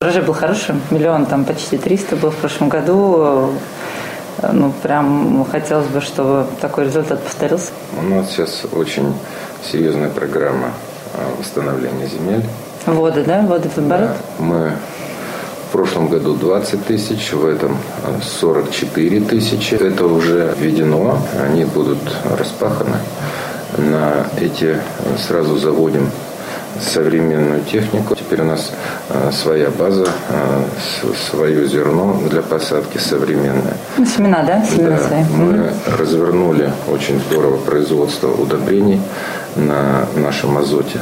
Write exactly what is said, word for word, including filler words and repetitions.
Урожай был хороший, миллион, там почти триста был в прошлом году. Ну, прям хотелось бы, чтобы такой результат повторился. У нас сейчас очень серьезная программа восстановления земель. Воды, да? Воды в оборот? Да. Мы в прошлом году двадцать тысяч, в этом сорок четыре тысячи. Это уже введено, они будут распаханы. На эти сразу заводим современную технику. Теперь у нас своя база, свое зерно для посадки современное. Ну, семена, да? Семена да, свои. Мы Mm-hmm. развернули очень здорово производство удобрений на нашем азоте.